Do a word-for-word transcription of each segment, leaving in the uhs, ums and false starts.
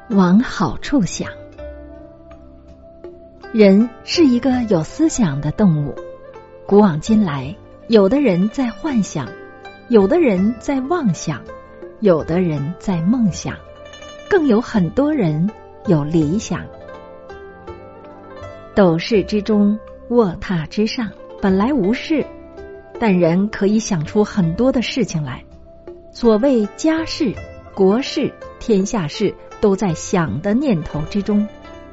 往好处想。人是一个有思想的动物，古往今来，有的人在幻想，有的人在妄想，有的人在梦想，更有很多人有理想。斗室之中，卧榻之上，本来无事，但人可以想出很多的事情来。所谓家事、国事、天下事，都在想的念头之中。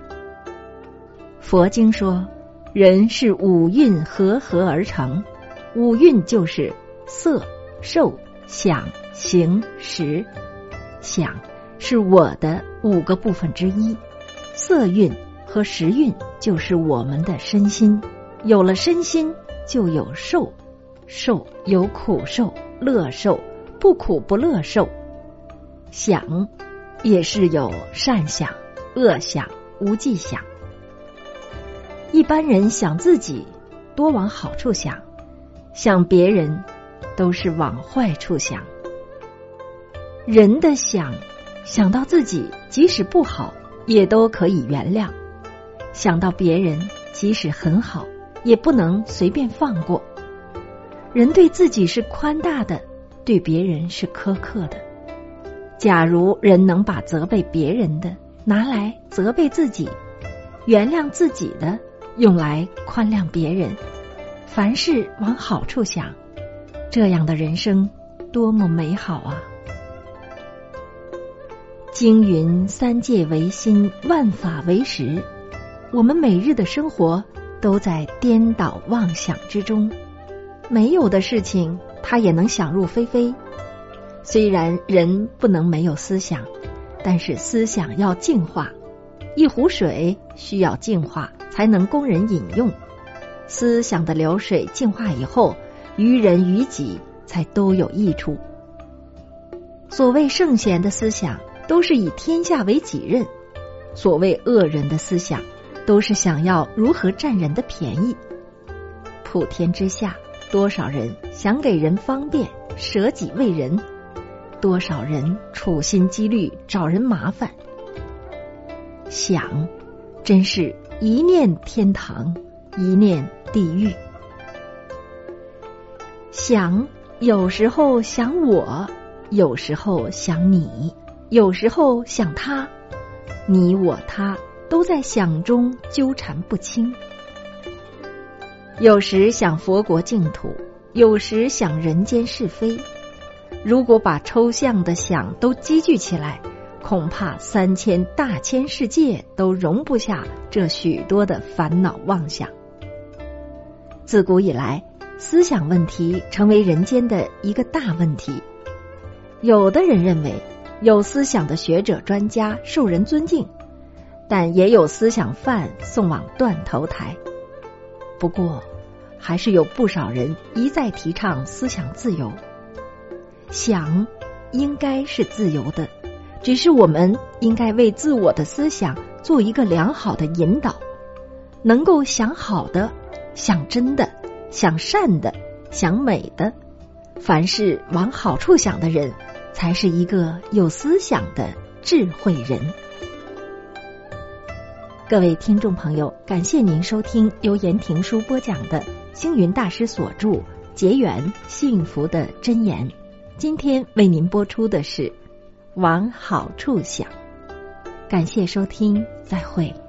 佛经说，人是五蕴合合而成，五蕴就是色、受、想、行、识。想是我的五个部分之一，色蕴和识蕴就是我们的身心，有了身心就有受，受有苦受、乐受、不苦不乐受。想也是有善想、恶想、无记想。一般人想自己多往好处想，想别人都是往坏处想。人的想，想到自己即使不好也都可以原谅，想到别人即使很好也不能随便放过。人对自己是宽大的，对别人是苛刻的。假如人能把责备别人的拿来责备自己，原谅自己的用来宽谅别人，凡事往好处想，这样的人生多么美好啊！经云三界为心，万法为识。我们每日的生活都在颠倒妄想之中，没有的事情他也能想入非非。虽然人不能没有思想，但是思想要净化，一壶水需要净化才能供人饮用，思想的流水净化以后，于人于己才都有益处。所谓圣贤的思想都是以天下为己任，所谓恶人的思想都是想要如何占人的便宜。普天之下，多少人想给人方便，舍己为人，多少人处心积虑找人麻烦。想真是一念天堂，一念地狱。想有时候想我，有时候想你，有时候想他，你我他都在想中纠缠不清。有时想佛国净土，有时想人间是非。如果把抽象的想都积聚起来，恐怕三千大千世界都容不下这许多的烦恼妄想。自古以来，思想问题成为人间的一个大问题。有的人认为有思想的学者专家受人尊敬，但也有思想犯送往断头台。不过还是有不少人一再提倡思想自由。想应该是自由的，只是我们应该为自我的思想做一个良好的引导，能够想好的、想真的、想善的、想美的，凡是往好处想的人，才是一个有思想的智慧人。各位听众朋友，感谢您收听由言庭书播讲的星云大师所著《结缘幸福的真言》。今天为您播出的是往好处想。感谢收听，再会。